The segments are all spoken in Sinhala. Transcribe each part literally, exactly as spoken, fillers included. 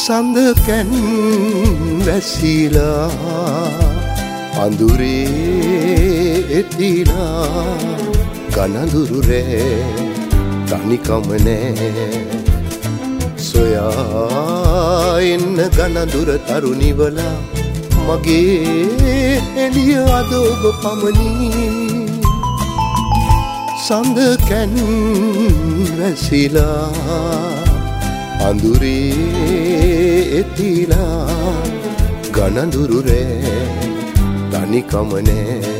සඳකැන් වැසිලා අඳුරේ එතිලා ගනඳුරු රෑ තනිකම නෑ සොයා එන්න ගනඳුර තරුණිවලා මගේ එළිය අද ඔබ පමණි සඳකැන් වැසිලා අඳුරේ එතිලා ගනඳුරු රෑ තනිකම නෑ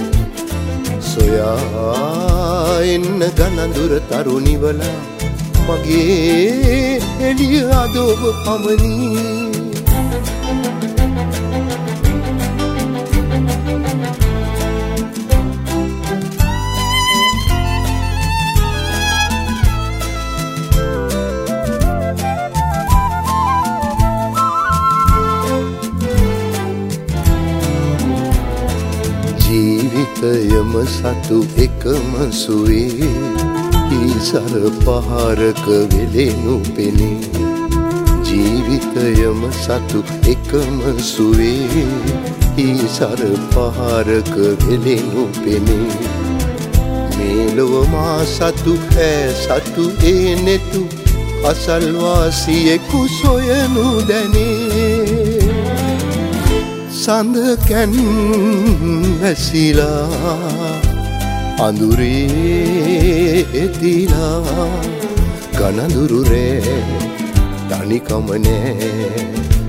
සොයා එන්න ගනඳුර තරුණිවලා මගේ එළිය අද ඔබ පමණි ජීවිතයම සතු එකම සුවේ ඊසර පහරක වෙලෙනු පෙනේ ජීවිතයම සතු එකම සුවේ ඊසර පහරක වෙලෙනු පෙනේ මේ ලොව මා සතු ඈ සතු ඒ නෙතු අසල්වාසියෙකු සොයනු දැනේ සඳකැන් වැසිලා අඳුරේ එතිලා ගනඳුරු රෑ තනිකම නෑ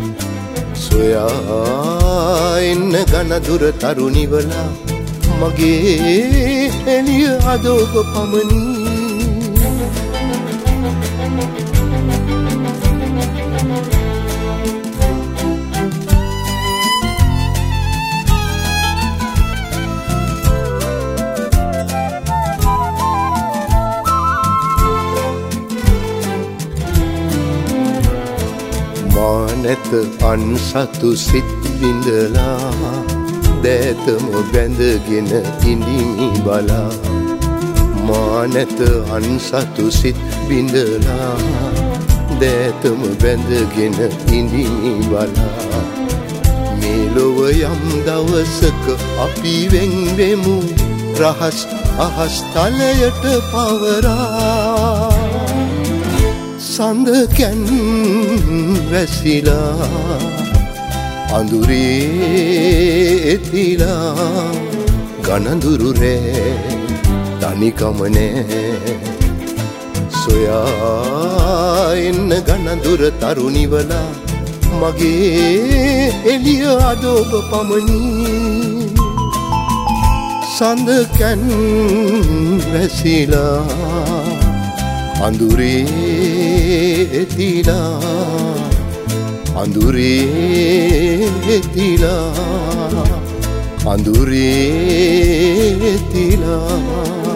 සොයා එන්න ගනඳුර තරුණිවලා මගේ එළිය අද ඔබ පමණි නැත අන්සතු සිත් විඳලා දෑතම බැඳගෙන ඉඳිමි බලා මා නැත අන්සතු සිත් විඳලා දෑතම බැඳගෙන ඉඳිමි බලා මේ ලොව යම් දවසක අපි වෙන් වෙමු රහස් අහස් තලයට පවරා සඳකැන් වැසිලා අඳුරේ එතිලා ගනඳුරු රෑ තනිකම නෑ සොයා එන්න ගනඳුර තරුණිවලා මගේ එළිය අද ඔබ පමණි සඳකැන් වැසිලා අඳුරේ එතිලා අඳුරේ එතිලා අඳුරේ එතිලා